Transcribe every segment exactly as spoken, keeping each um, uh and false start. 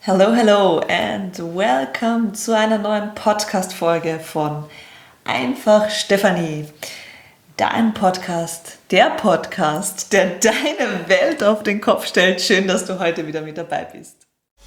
Hello, hello and welcome zu einer neuen Podcast-Folge von Einfach Stefanie. Dein Podcast, der Podcast, der deine Welt auf den Kopf stellt. Schön, dass du heute wieder mit dabei bist.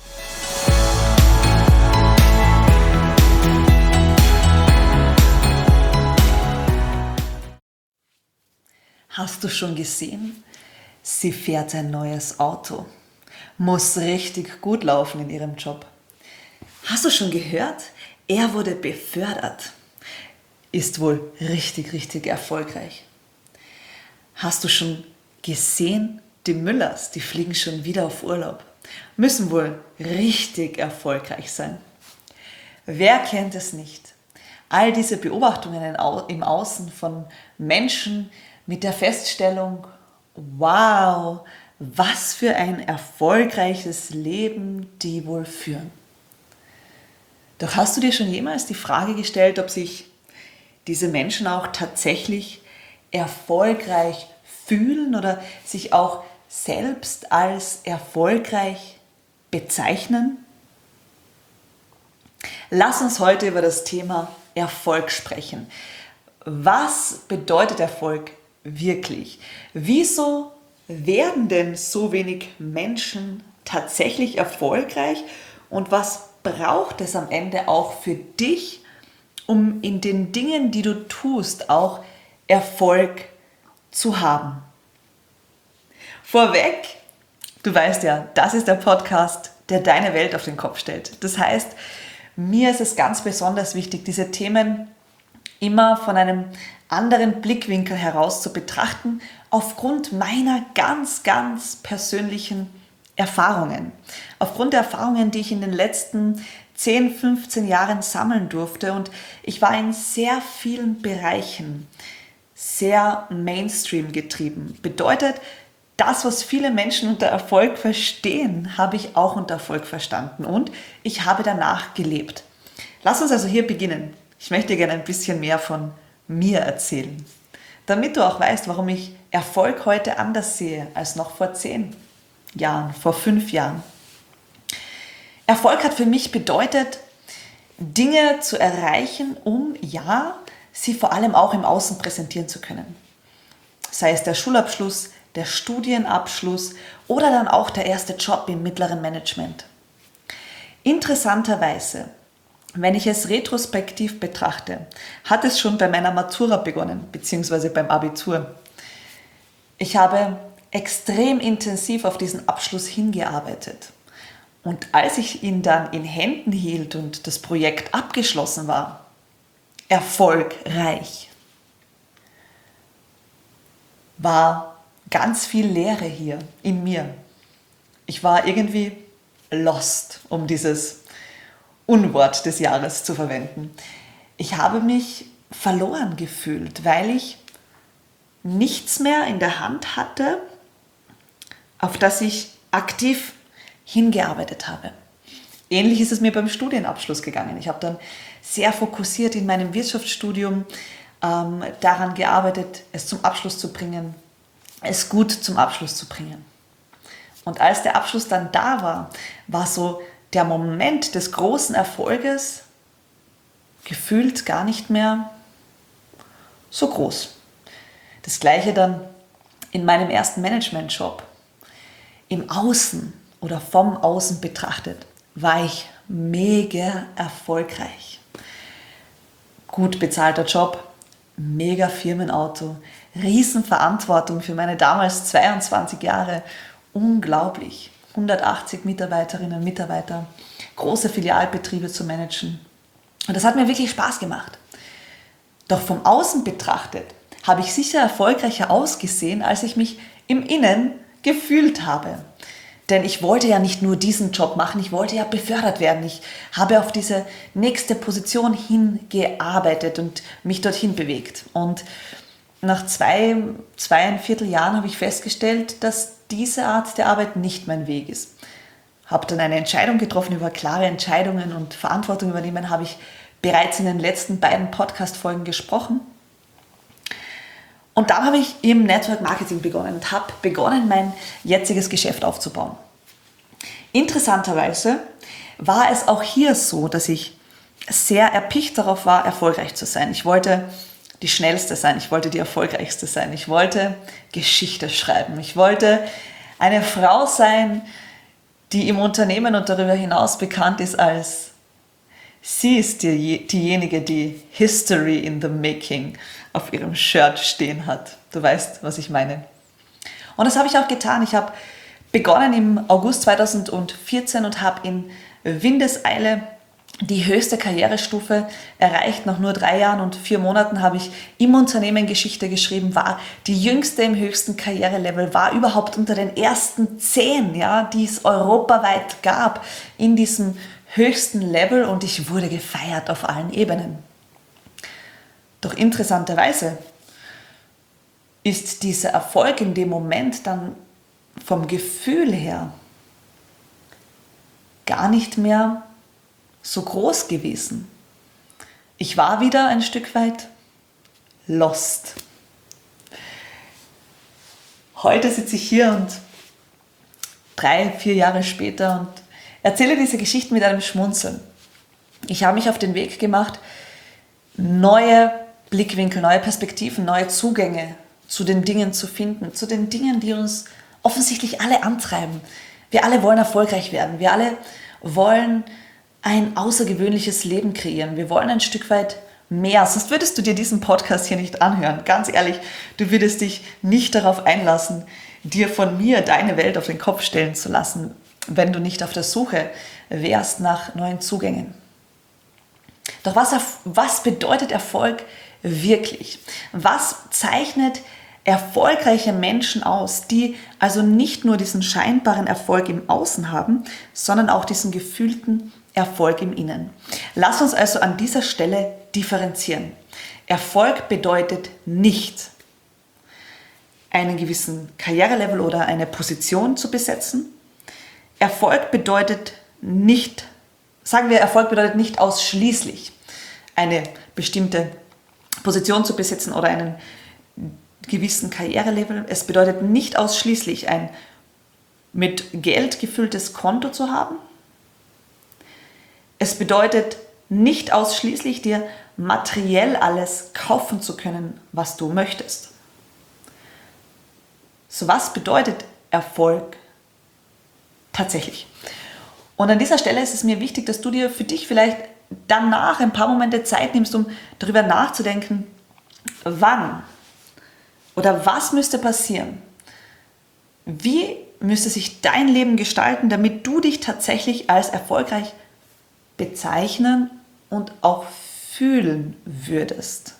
Hast du schon gesehen? Sie fährt ein neues Auto. Muss richtig gut laufen in ihrem Job. Hast du schon gehört? Er wurde befördert. Ist wohl richtig, richtig erfolgreich. Hast du schon gesehen? Die Müllers, die fliegen schon wieder auf Urlaub. Müssen wohl richtig erfolgreich sein. Wer kennt es nicht? All diese Beobachtungen im Außen von Menschen mit der Feststellung, wow, was für ein erfolgreiches Leben die wohl führen. Doch hast du dir schon jemals die Frage gestellt, ob sich diese Menschen auch tatsächlich erfolgreich fühlen oder sich auch selbst als erfolgreich bezeichnen? Lass uns heute über das Thema Erfolg sprechen. Was bedeutet Erfolg wirklich? Wieso werden denn so wenig Menschen tatsächlich erfolgreich und was braucht es am Ende auch für dich, um in den Dingen, die du tust, auch Erfolg zu haben? Vorweg, du weißt ja, das ist der Podcast, der deine Welt auf den Kopf stellt. Das heißt, mir ist es ganz besonders wichtig, diese Themen immer von einem anderen Blickwinkel heraus zu betrachten, aufgrund meiner ganz, ganz persönlichen Erfahrungen. Aufgrund der Erfahrungen, die ich in den letzten zehn, fünfzehn Jahren sammeln durfte, und ich war in sehr vielen Bereichen sehr Mainstream getrieben. Bedeutet, das, was viele Menschen unter Erfolg verstehen, habe ich auch unter Erfolg verstanden und ich habe danach gelebt. Lass uns also hier beginnen. Ich möchte gerne ein bisschen mehr von mir erzählen, damit du auch weißt, warum ich Erfolg heute anders sehe als noch vor zehn Jahren, vor fünf Jahren. Erfolg hat für mich bedeutet, Dinge zu erreichen, um, ja, sie vor allem auch im Außen präsentieren zu können. Sei es der Schulabschluss, der Studienabschluss oder dann auch der erste Job im mittleren Management. Interessanterweise, wenn ich es retrospektiv betrachte, hat es schon bei meiner Matura begonnen, beziehungsweise beim Abitur. Ich habe extrem intensiv auf diesen Abschluss hingearbeitet. Und als ich ihn dann in Händen hielt und das Projekt abgeschlossen war, erfolgreich, war ganz viel Leere hier in mir. Ich war irgendwie lost, um dieses Unwort des Jahres zu verwenden. Ich habe mich verloren gefühlt, weil ich nichts mehr in der Hand hatte, auf das ich aktiv hingearbeitet habe. Ähnlich ist es mir beim Studienabschluss gegangen. Ich habe dann sehr fokussiert in meinem Wirtschaftsstudium ähm, daran gearbeitet, es zum Abschluss zu bringen, es gut zum Abschluss zu bringen. Und als der Abschluss dann da war, war so der Moment des großen Erfolges gefühlt gar nicht mehr so groß. Das Gleiche dann in meinem ersten Management-Job. Im Außen oder vom Außen betrachtet war ich mega erfolgreich. Gut bezahlter Job, mega Firmenauto, Riesenverantwortung für meine damals zweiundzwanzig Jahre, unglaublich. hundertachtzig Mitarbeiterinnen und Mitarbeiter, große Filialbetriebe zu managen. Und das hat mir wirklich Spaß gemacht. Doch vom Außen betrachtet habe ich sicher erfolgreicher ausgesehen, als ich mich im Innen gefühlt habe. Denn ich wollte ja nicht nur diesen Job machen, ich wollte ja befördert werden. Ich habe auf diese nächste Position hingearbeitet und mich dorthin bewegt. Und nach zwei, zweieinviertel Jahren habe ich festgestellt, dass diese Art der Arbeit nicht mein Weg ist. Habe dann eine Entscheidung getroffen, über klare Entscheidungen und Verantwortung übernehmen, habe ich bereits in den letzten beiden Podcast-Folgen gesprochen. Und dann habe ich im Network Marketing begonnen und habe begonnen, mein jetziges Geschäft aufzubauen. Interessanterweise war es auch hier so, dass ich sehr erpicht darauf war, erfolgreich zu sein. Ich wollte die Schnellste sein, ich wollte die Erfolgreichste sein, ich wollte Geschichte schreiben, ich wollte eine Frau sein, die im Unternehmen und darüber hinaus bekannt ist als sie ist die, diejenige, die History in the Making auf ihrem Shirt stehen hat. Du weißt, was ich meine. Und das habe ich auch getan. Ich habe begonnen im August zweitausendvierzehn und habe in Windeseile die höchste Karrierestufe erreicht. Nach nur drei Jahren und vier Monaten habe ich im Unternehmen Geschichte geschrieben, war die jüngste im höchsten Karrierelevel, war überhaupt unter den ersten zehn, ja, die es europaweit gab in diesem höchsten Level und ich wurde gefeiert auf allen Ebenen. Doch interessanterweise ist dieser Erfolg in dem Moment dann vom Gefühl her gar nicht mehr so groß gewesen. Ich war wieder ein Stück weit lost. Heute sitze ich hier und drei, vier Jahre später und erzähle diese Geschichten mit einem Schmunzeln. Ich habe mich auf den Weg gemacht, neue Blickwinkel, neue Perspektiven, neue Zugänge zu den Dingen zu finden, zu den Dingen, die uns offensichtlich alle antreiben. Wir alle wollen erfolgreich werden, wir alle wollen ein außergewöhnliches Leben kreieren. Wir wollen ein Stück weit mehr. Sonst würdest du dir diesen Podcast hier nicht anhören. Ganz ehrlich, du würdest dich nicht darauf einlassen, dir von mir deine Welt auf den Kopf stellen zu lassen, wenn du nicht auf der Suche wärst nach neuen Zugängen. Doch was, was bedeutet Erfolg wirklich? Was zeichnet erfolgreiche Menschen aus, die also nicht nur diesen scheinbaren Erfolg im Außen haben, sondern auch diesen gefühlten Erfolg im Innen? Lass uns also an dieser Stelle differenzieren. Erfolg bedeutet nicht, einen gewissen Karrierelevel oder eine Position zu besetzen. Erfolg bedeutet nicht, sagen wir, Erfolg bedeutet nicht ausschließlich eine bestimmte Position zu besetzen oder einen gewissen Karrierelevel. Es bedeutet nicht ausschließlich ein mit Geld gefülltes Konto zu haben. Es bedeutet nicht ausschließlich dir materiell alles kaufen zu können, was du möchtest. So, was bedeutet Erfolg tatsächlich? Und an dieser Stelle ist es mir wichtig, dass du dir für dich vielleicht danach ein paar Momente Zeit nimmst, um darüber nachzudenken, wann oder was müsste passieren? Wie müsste sich dein Leben gestalten, damit du dich tatsächlich als erfolgreich bezeichnen und auch fühlen würdest?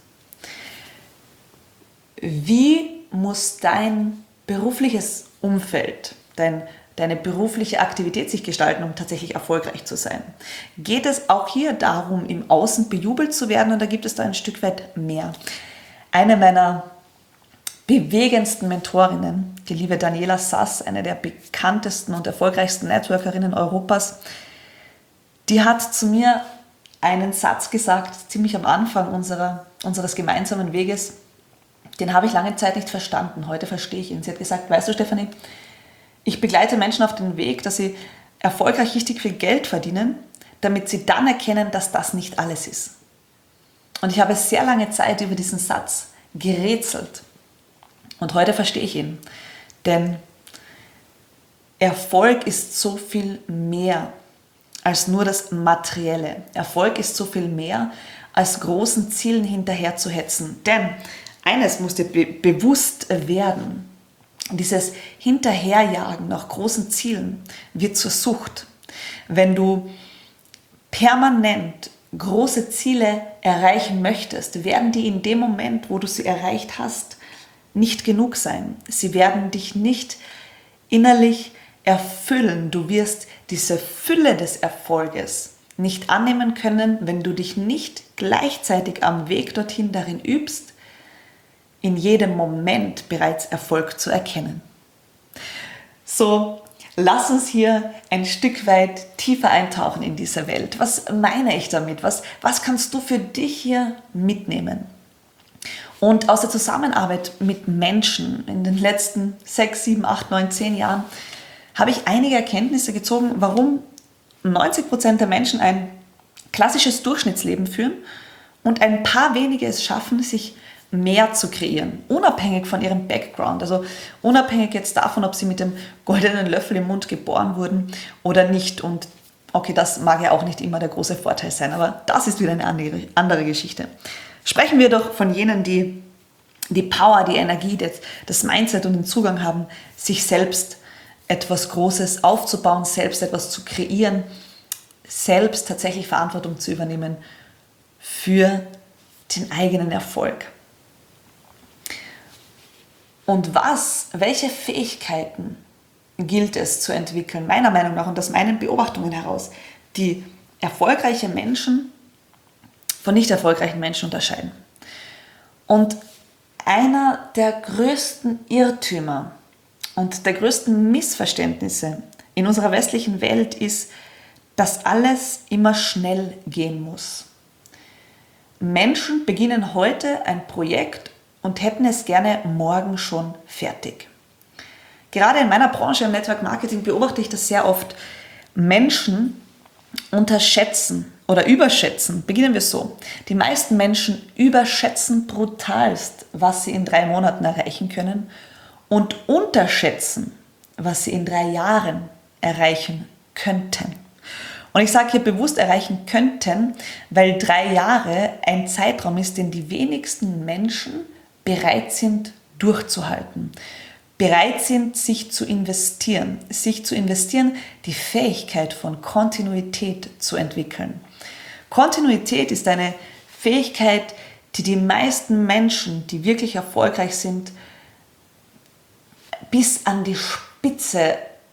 Wie muss dein berufliches Umfeld, dein, deine berufliche Aktivität sich gestalten, um tatsächlich erfolgreich zu sein? Geht es auch hier darum, im Außen bejubelt zu werden, oder gibt es da ein Stück weit mehr? Eine meiner bewegendsten Mentorinnen, die liebe Daniela Sass, eine der bekanntesten und erfolgreichsten Networkerinnen Europas, die hat zu mir einen Satz gesagt, ziemlich am Anfang unserer, unseres gemeinsamen Weges. Den habe ich lange Zeit nicht verstanden, heute verstehe ich ihn. Sie hat gesagt, weißt du, Stefanie, ich begleite Menschen auf den Weg, dass sie erfolgreich richtig viel Geld verdienen, damit sie dann erkennen, dass das nicht alles ist. Und ich habe sehr lange Zeit über diesen Satz gerätselt. Und heute verstehe ich ihn. Denn Erfolg ist so viel mehr als nur das Materielle. Erfolg ist so viel mehr als großen Zielen hinterher zu hetzen. Denn eines muss dir be- bewusst werden: Dieses Hinterherjagen nach großen Zielen wird zur Sucht. Wenn du permanent große Ziele erreichen möchtest, werden die in dem Moment, wo du sie erreicht hast, nicht genug sein. Sie werden dich nicht innerlich erfüllen. Du wirst diese Fülle des Erfolges nicht annehmen können, wenn du dich nicht gleichzeitig am Weg dorthin darin übst, in jedem Moment bereits Erfolg zu erkennen. So, lass uns hier ein Stück weit tiefer eintauchen in diese Welt. Was meine ich damit? Was, was kannst du für dich hier mitnehmen? Und aus der Zusammenarbeit mit Menschen in den letzten sechs, sieben, acht, neun, zehn Jahren habe ich einige Erkenntnisse gezogen, warum neunzig Prozent der Menschen ein klassisches Durchschnittsleben führen und ein paar wenige es schaffen, sich mehr zu kreieren, unabhängig von ihrem Background, also unabhängig jetzt davon, ob sie mit dem goldenen Löffel im Mund geboren wurden oder nicht. Und okay, das mag ja auch nicht immer der große Vorteil sein, aber das ist wieder eine andere, andere Geschichte. Sprechen wir doch von jenen, die die Power, die Energie, das, das Mindset und den Zugang haben, sich selbst etwas Großes aufzubauen, selbst etwas zu kreieren, selbst tatsächlich Verantwortung zu übernehmen für den eigenen Erfolg. Und was, welche Fähigkeiten gilt es zu entwickeln, meiner Meinung nach und aus meinen Beobachtungen heraus, die erfolgreiche Menschen von nicht erfolgreichen Menschen unterscheiden? Und einer der größten Irrtümer und der größten Missverständnisse in unserer westlichen Welt ist, dass alles immer schnell gehen muss. Menschen beginnen heute ein Projekt und hätten es gerne morgen schon fertig. Gerade in meiner Branche im Network Marketing beobachte ich das sehr oft. Menschen unterschätzen oder überschätzen, beginnen wir so. Die meisten Menschen überschätzen brutalst, was sie in drei Monaten erreichen können und unterschätzen, was sie in drei Jahren erreichen könnten. Und ich sage hier bewusst erreichen könnten, weil drei Jahre ein Zeitraum ist, den die wenigsten Menschen bereit sind durchzuhalten, bereit sind, sich zu investieren, sich zu investieren, die Fähigkeit von Kontinuität zu entwickeln. Kontinuität ist eine Fähigkeit, die die meisten Menschen, die wirklich erfolgreich sind, bis an die Spitze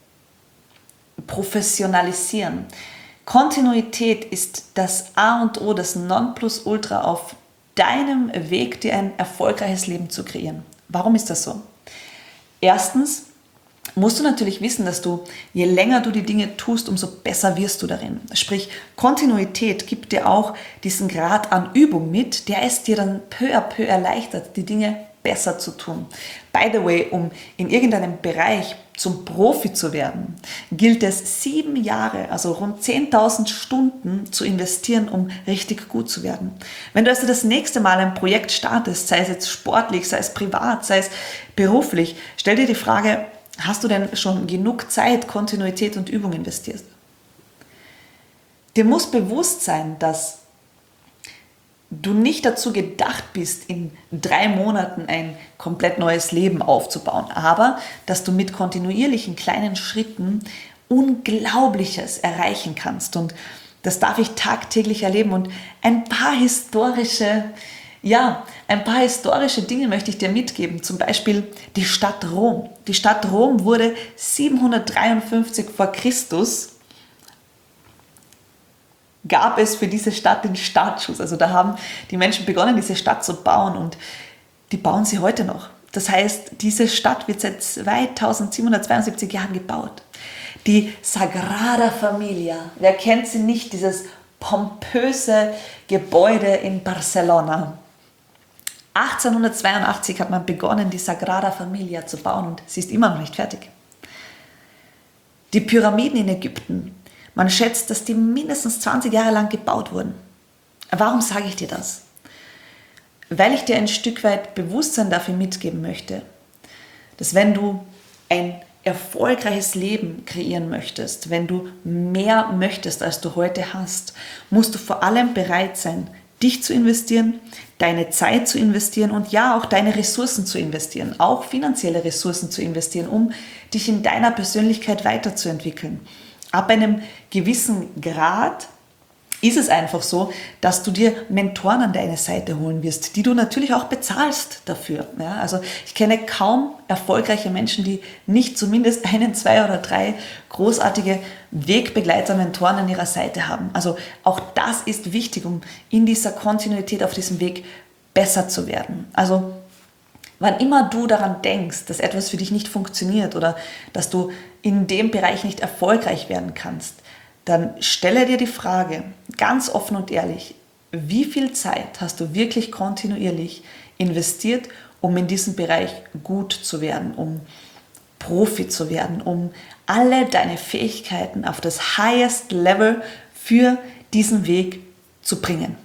professionalisieren. Kontinuität ist das A und O, das Nonplusultra auf deinem Weg, dir ein erfolgreiches Leben zu kreieren. Warum ist das so? Erstens musst du natürlich wissen, dass du, je länger du die Dinge tust, umso besser wirst du darin. Sprich, Kontinuität gibt dir auch diesen Grad an Übung mit, der es dir dann peu à peu erleichtert, die Dinge besser zu tun. By the way, um in irgendeinem Bereich zum Profi zu werden, gilt es sieben Jahre, also rund zehntausend Stunden zu investieren, um richtig gut zu werden. Wenn du also das nächste Mal ein Projekt startest, sei es jetzt sportlich, sei es privat, sei es beruflich, stell dir die Frage, hast du denn schon genug Zeit, Kontinuität und Übung investiert? Dir muss bewusst sein, dass du nicht dazu gedacht bist, in drei Monaten ein komplett neues Leben aufzubauen, aber dass du mit kontinuierlichen kleinen Schritten Unglaubliches erreichen kannst. Und das darf ich tagtäglich erleben. Und ein paar historische, ja, ein paar historische Dinge möchte ich dir mitgeben. Zum Beispiel die Stadt Rom. Die Stadt Rom wurde siebenhundertdreiundfünfzig vor Christus gab es für diese Stadt den Startschuss. Also da haben die Menschen begonnen, diese Stadt zu bauen und die bauen sie heute noch. Das heißt, diese Stadt wird seit zweitausendsiebenhundertzweiundsiebzig Jahren gebaut. Die Sagrada Familia, wer kennt sie nicht, dieses pompöse Gebäude in Barcelona. achtzehnhundertzweiundachtzig hat man begonnen, die Sagrada Familia zu bauen und sie ist immer noch nicht fertig. Die Pyramiden in Ägypten, man schätzt, dass die mindestens zwanzig Jahre lang gebaut wurden. Warum sage ich dir das? Weil ich dir ein Stück weit Bewusstsein dafür mitgeben möchte, dass wenn du ein erfolgreiches Leben kreieren möchtest, wenn du mehr möchtest, als du heute hast, musst du vor allem bereit sein, dich zu investieren, deine Zeit zu investieren und ja, auch deine Ressourcen zu investieren, auch finanzielle Ressourcen zu investieren, um dich in deiner Persönlichkeit weiterzuentwickeln. Ab einem gewissen Grad ist es einfach so, dass du dir Mentoren an deine Seite holen wirst, die du natürlich auch bezahlst dafür. Ja, also ich kenne kaum erfolgreiche Menschen, die nicht zumindest einen, zwei oder drei großartige Wegbegleiter, Mentoren an ihrer Seite haben. Also auch das ist wichtig, um in dieser Kontinuität auf diesem Weg besser zu werden. Also wann immer du daran denkst, dass etwas für dich nicht funktioniert oder dass du in dem Bereich nicht erfolgreich werden kannst, dann stelle dir die Frage, ganz offen und ehrlich, wie viel Zeit hast du wirklich kontinuierlich investiert, um in diesem Bereich gut zu werden, um Profi zu werden, um alle deine Fähigkeiten auf das highest Level für diesen Weg zu bringen?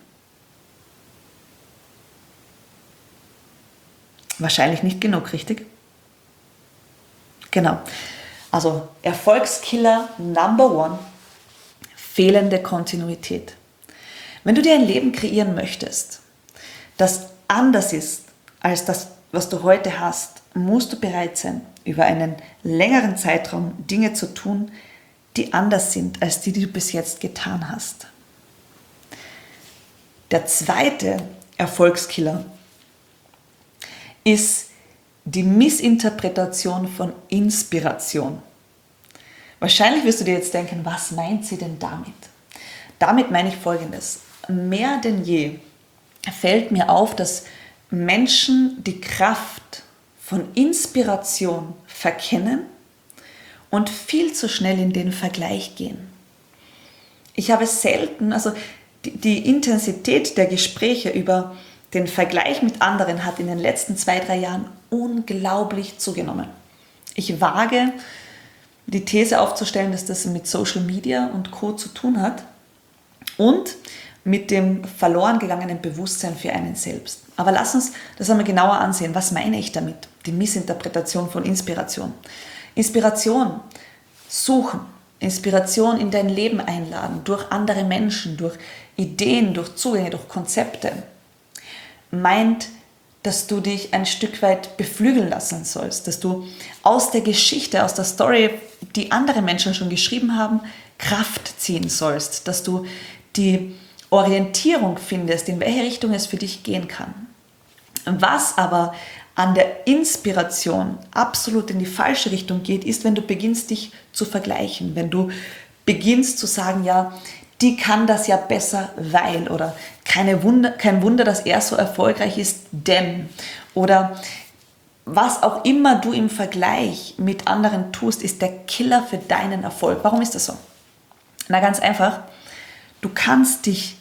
Wahrscheinlich nicht genug, richtig? Genau. Also Erfolgskiller Number One, fehlende Kontinuität. Wenn du dir ein Leben kreieren möchtest, das anders ist als das, was du heute hast, musst du bereit sein, über einen längeren Zeitraum Dinge zu tun, die anders sind als die, die du bis jetzt getan hast. Der zweite Erfolgskiller ist die Missinterpretation von Inspiration. Wahrscheinlich wirst du dir jetzt denken, was meint sie denn damit? Damit meine ich Folgendes. Mehr denn je fällt mir auf, dass Menschen die Kraft von Inspiration verkennen und viel zu schnell in den Vergleich gehen. Ich habe selten, also die, die Intensität der Gespräche über den Vergleich mit anderen hat in den letzten zwei, drei Jahren unglaublich zugenommen. Ich wage, die These aufzustellen, dass das mit Social Media und Co. zu tun hat und mit dem verloren gegangenen Bewusstsein für einen selbst. Aber lass uns das einmal genauer ansehen. Was meine ich damit? Die Missinterpretation von Inspiration. Inspiration suchen, Inspiration in dein Leben einladen, durch andere Menschen, durch Ideen, durch Zugänge, durch Konzepte, meint, dass du dich ein Stück weit beflügeln lassen sollst, dass du aus der Geschichte, aus der Story, die andere Menschen schon geschrieben haben, Kraft ziehen sollst, dass du die Orientierung findest, in welche Richtung es für dich gehen kann. Was aber an der Inspiration absolut in die falsche Richtung geht, ist, wenn du beginnst, dich zu vergleichen, wenn du beginnst zu sagen, ja, die kann das ja besser, weil, oder keine Wunder, kein Wunder, dass er so erfolgreich ist, denn, oder was auch immer du im Vergleich mit anderen tust, ist der Killer für deinen Erfolg. Warum ist das so? Na, ganz einfach, du kannst dich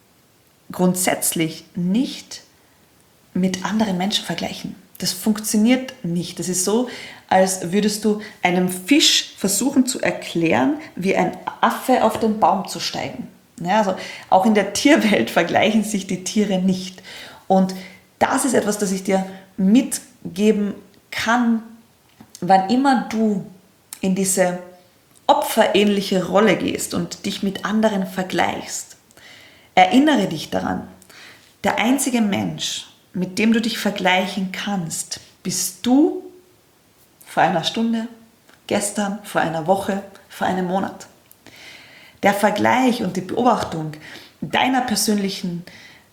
grundsätzlich nicht mit anderen Menschen vergleichen. Das funktioniert nicht. Das ist so, als würdest du einem Fisch versuchen zu erklären, wie ein Affe auf den Baum zu steigen. Ja, also auch in der Tierwelt vergleichen sich die Tiere nicht. Und das ist etwas, das ich dir mitgeben kann, wann immer du in diese opferähnliche Rolle gehst und dich mit anderen vergleichst. Erinnere dich daran, der einzige Mensch, mit dem du dich vergleichen kannst, bist du vor einer Stunde, gestern, vor einer Woche, vor einem Monat. Der Vergleich und die Beobachtung deiner persönlichen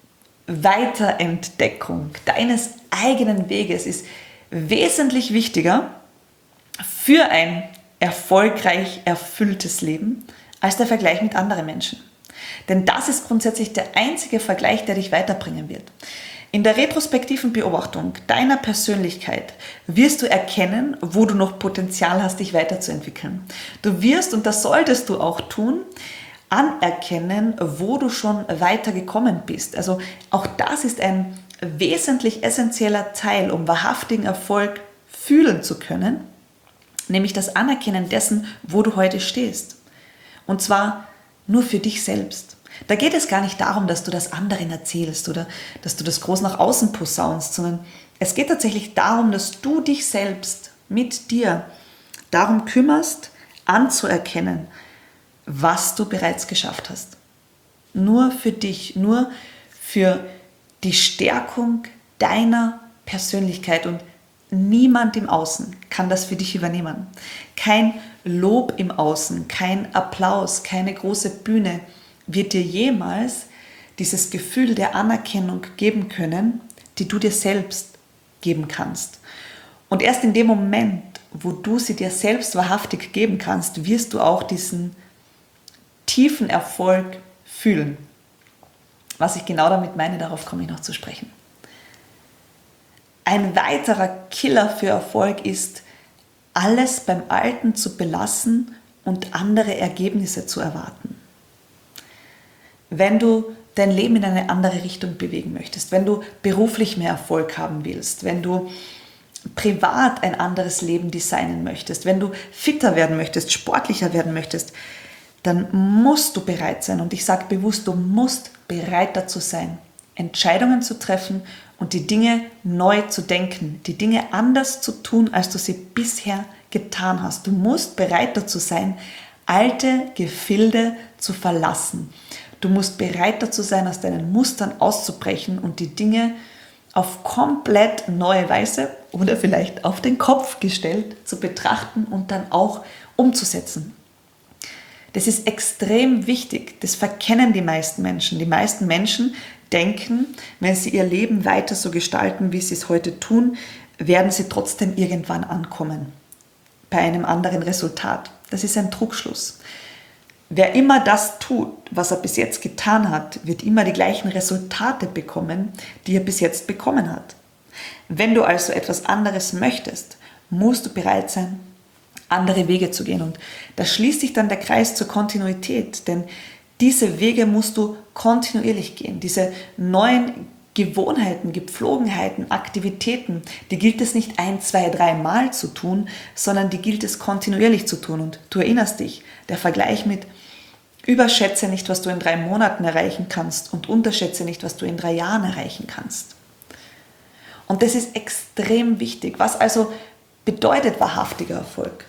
Weiterentdeckung, deines eigenen Weges ist wesentlich wichtiger für ein erfolgreich erfülltes Leben als der Vergleich mit anderen Menschen. Denn das ist grundsätzlich der einzige Vergleich, der dich weiterbringen wird. In der retrospektiven Beobachtung deiner Persönlichkeit wirst du erkennen, wo du noch Potenzial hast, dich weiterzuentwickeln. Du wirst, und das solltest du auch tun, anerkennen, wo du schon weitergekommen bist. Also auch das ist ein wesentlich essentieller Teil, um wahrhaftigen Erfolg fühlen zu können, nämlich das Anerkennen dessen, wo du heute stehst. Und zwar nur für dich selbst. Da geht es gar nicht darum, dass du das anderen erzählst oder dass du das groß nach außen posaunst, sondern es geht tatsächlich darum, dass du dich selbst mit dir darum kümmerst, anzuerkennen, was du bereits geschafft hast. Nur für dich, nur für die Stärkung deiner Persönlichkeit, und niemand im Außen kann das für dich übernehmen. Kein Lob im Außen, kein Applaus, keine große Bühne wird dir jemals dieses Gefühl der Anerkennung geben können, die du dir selbst geben kannst. Und erst in dem Moment, wo du sie dir selbst wahrhaftig geben kannst, wirst du auch diesen tiefen Erfolg fühlen. Was ich genau damit meine, darauf komme ich noch zu sprechen. Ein weiterer Killer für Erfolg ist, alles beim Alten zu belassen und andere Ergebnisse zu erwarten. Wenn du dein Leben in eine andere Richtung bewegen möchtest, wenn du beruflich mehr Erfolg haben willst, wenn du privat ein anderes Leben designen möchtest, wenn du fitter werden möchtest, sportlicher werden möchtest, dann musst du bereit sein. Und ich sage bewusst, du musst bereit dazu sein, Entscheidungen zu treffen und die Dinge neu zu denken, die Dinge anders zu tun, als du sie bisher getan hast. Du musst bereit dazu sein, alte Gefilde zu verlassen. Du musst bereit dazu sein, aus deinen Mustern auszubrechen und die Dinge auf komplett neue Weise oder vielleicht auf den Kopf gestellt zu betrachten und dann auch umzusetzen. Das ist extrem wichtig. Das verkennen die meisten Menschen. Die meisten Menschen denken, wenn sie ihr Leben weiter so gestalten, wie sie es heute tun, werden sie trotzdem irgendwann ankommen. Bei einem anderen Resultat. Das ist ein Trugschluss. Wer immer das tut, was er bis jetzt getan hat, wird immer die gleichen Resultate bekommen, die er bis jetzt bekommen hat. Wenn du also etwas anderes möchtest, musst du bereit sein, andere Wege zu gehen. Und da schließt sich dann der Kreis zur Kontinuität, denn diese Wege musst du kontinuierlich gehen. Diese neuen Gewohnheiten, Gepflogenheiten, Aktivitäten, die gilt es nicht ein, zwei, drei Mal zu tun, sondern die gilt es kontinuierlich zu tun. Und du erinnerst dich, der Vergleich mit überschätze nicht, was du in drei Monaten erreichen kannst und unterschätze nicht, was du in drei Jahren erreichen kannst. Und das ist extrem wichtig. Was also bedeutet wahrhaftiger Erfolg?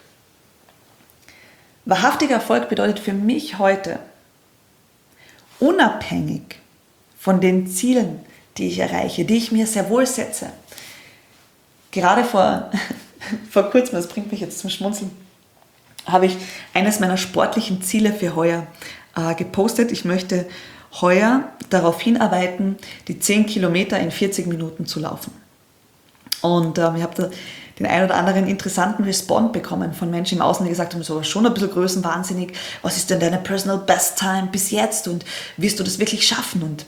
Wahrhaftiger Erfolg bedeutet für mich heute, unabhängig von den Zielen, die ich erreiche, die ich mir sehr wohl setze. Gerade vor, vor kurzem, das bringt mich jetzt zum Schmunzeln, habe ich eines meiner sportlichen Ziele für heuer äh, gepostet. Ich möchte heuer darauf hinarbeiten, die zehn Kilometer in vierzig Minuten zu laufen. Und ähm, ich habe da den einen oder anderen interessanten Respond bekommen von Menschen im Außen, die gesagt haben, so schon ein bisschen größenwahnsinnig, was ist denn deine Personal Best Time bis jetzt und wirst du das wirklich schaffen? Und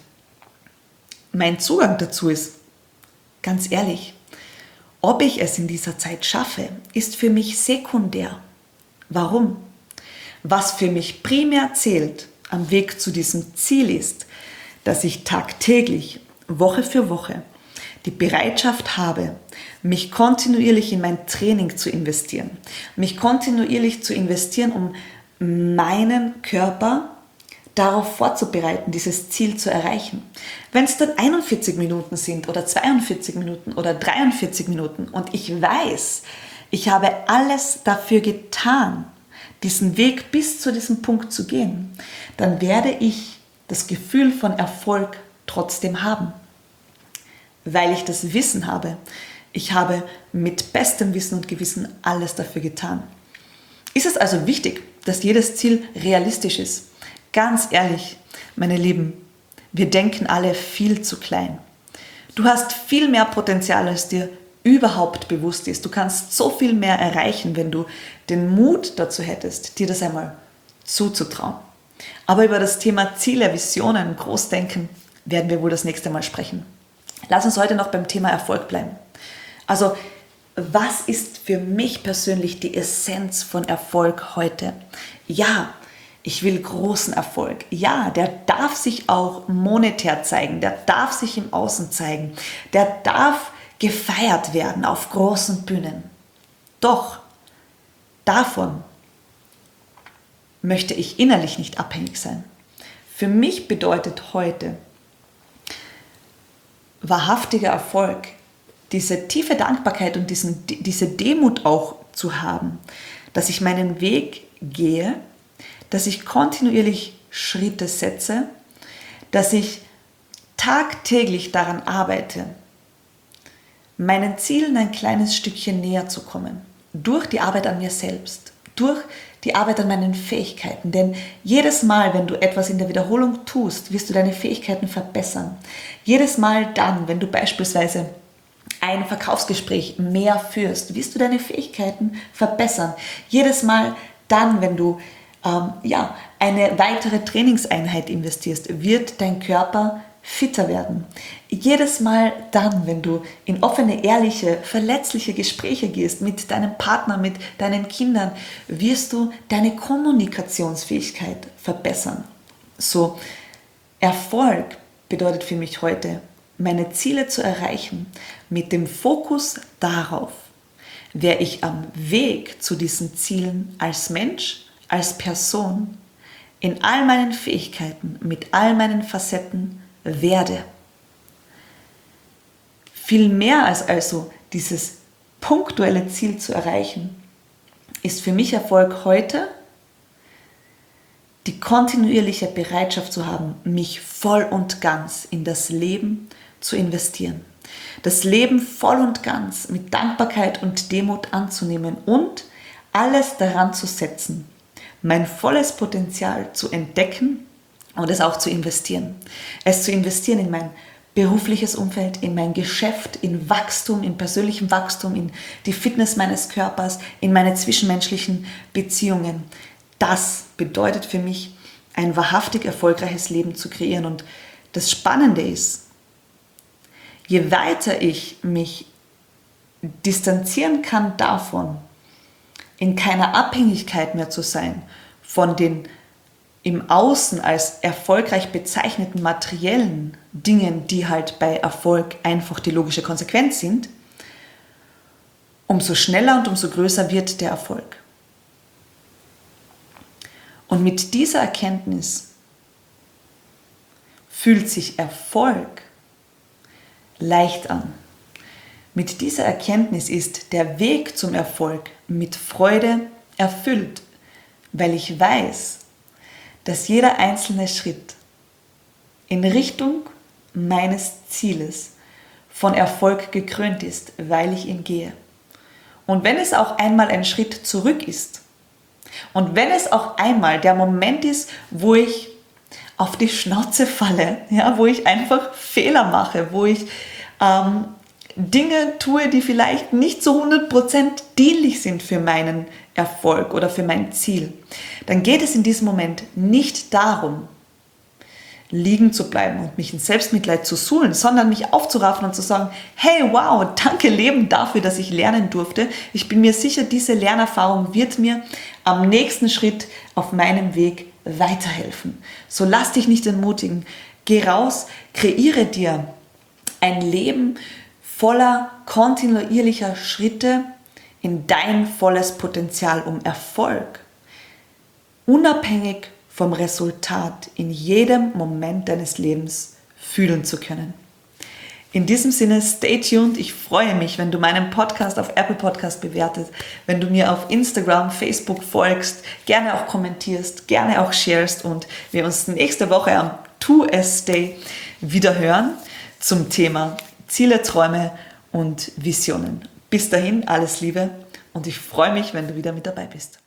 mein Zugang dazu ist, ganz ehrlich, ob ich es in dieser Zeit schaffe, ist für mich sekundär. Warum? Was für mich primär zählt am Weg zu diesem Ziel ist, dass ich tagtäglich, Woche für Woche, die Bereitschaft habe, mich kontinuierlich in mein Training zu investieren, mich kontinuierlich zu investieren, um meinen Körper darauf vorzubereiten, dieses Ziel zu erreichen. Wenn es dann einundvierzig Minuten sind oder zweiundvierzig Minuten oder dreiundvierzig Minuten und ich weiß, ich habe alles dafür getan, diesen Weg bis zu diesem Punkt zu gehen, dann werde ich das Gefühl von Erfolg trotzdem haben. Weil ich das Wissen habe. Ich habe mit bestem Wissen und Gewissen alles dafür getan. Ist es also wichtig, dass jedes Ziel realistisch ist? Ganz ehrlich, meine Lieben, wir denken alle viel zu klein. Du hast viel mehr Potenzial, als dir überhaupt bewusst ist. Du kannst so viel mehr erreichen, wenn du den Mut dazu hättest, dir das einmal zuzutrauen. Aber über das Thema Ziele, Visionen, Großdenken werden wir wohl das nächste Mal sprechen. Lass uns heute noch beim Thema Erfolg bleiben. Also, was ist für mich persönlich die Essenz von Erfolg heute? Ja, ich will großen Erfolg. Ja, der darf sich auch monetär zeigen, der darf sich im Außen zeigen, der darf gefeiert werden auf großen Bühnen. Doch davon möchte ich innerlich nicht abhängig sein. Für mich bedeutet heute wahrhaftiger Erfolg, diese tiefe Dankbarkeit und diesen, diese Demut auch zu haben, dass ich meinen Weg gehe, dass ich kontinuierlich Schritte setze, dass ich tagtäglich daran arbeite, meinen Zielen ein kleines Stückchen näher zu kommen, durch die Arbeit an mir selbst, durch die Arbeit an meinen Fähigkeiten. Denn jedes Mal, wenn du etwas in der Wiederholung tust, wirst du deine Fähigkeiten verbessern. Jedes Mal dann, wenn du beispielsweise ein Verkaufsgespräch mehr führst, wirst du deine Fähigkeiten verbessern. Jedes Mal dann, wenn du ähm, ja, eine weitere Trainingseinheit investierst, wird dein Körper fitter werden. Jedes Mal dann, wenn du in offene, ehrliche, verletzliche Gespräche gehst mit deinem Partner, mit deinen Kindern, wirst du deine Kommunikationsfähigkeit verbessern. So, Erfolg bedeutet für mich heute, meine Ziele zu erreichen, mit dem Fokus darauf, wer ich am Weg zu diesen Zielen als Mensch, als Person, in all meinen Fähigkeiten, mit all meinen Facetten werde. Viel mehr als also dieses punktuelle Ziel zu erreichen, ist für mich Erfolg heute, die kontinuierliche Bereitschaft zu haben, mich voll und ganz in das Leben zu investieren. Das Leben voll und ganz mit Dankbarkeit und Demut anzunehmen und alles daran zu setzen, mein volles Potenzial zu entdecken und es auch zu investieren. Es zu investieren in mein berufliches Umfeld, in mein Geschäft, in Wachstum, in persönlichem Wachstum, in die Fitness meines Körpers, in meine zwischenmenschlichen Beziehungen. Das bedeutet für mich, ein wahrhaftig erfolgreiches Leben zu kreieren. Und das Spannende ist, je weiter ich mich distanzieren kann davon, in keiner Abhängigkeit mehr zu sein von den im Außen als erfolgreich bezeichneten materiellen Dingen, die halt bei Erfolg einfach die logische Konsequenz sind, umso schneller und umso größer wird der Erfolg. Und mit dieser Erkenntnis fühlt sich Erfolg leicht an. Mit dieser Erkenntnis ist der Weg zum Erfolg mit Freude erfüllt, weil ich weiß, dass jeder einzelne Schritt in Richtung meines Zieles von Erfolg gekrönt ist, weil ich ihn gehe. Und wenn es auch einmal ein Schritt zurück ist und wenn es auch einmal der Moment ist, wo ich auf die Schnauze falle, ja, wo ich einfach Fehler mache, wo ich ähm, Dinge tue, die vielleicht nicht zu hundert Prozent dienlich sind für meinen Erfolg oder für mein Ziel, dann geht es in diesem Moment nicht darum, liegen zu bleiben und mich in Selbstmitleid zu suhlen, sondern mich aufzuraffen und zu sagen, hey, wow, danke Leben dafür, dass ich lernen durfte. Ich bin mir sicher, diese Lernerfahrung wird mir am nächsten Schritt auf meinem Weg weiterhelfen. So lass dich nicht entmutigen. Geh raus, kreiere dir ein Leben voller kontinuierlicher Schritte in dein volles Potenzial, um Erfolg unabhängig vom Resultat in jedem Moment deines Lebens fühlen zu können. In diesem Sinne, stay tuned. Ich freue mich, wenn du meinen Podcast auf Apple Podcast bewertest, wenn du mir auf Instagram, Facebook folgst, gerne auch kommentierst, gerne auch sharest und wir uns nächste Woche am two S Day wieder hören zum Thema Ziele, Träume und Visionen. Bis dahin, alles Liebe und ich freue mich, wenn du wieder mit dabei bist.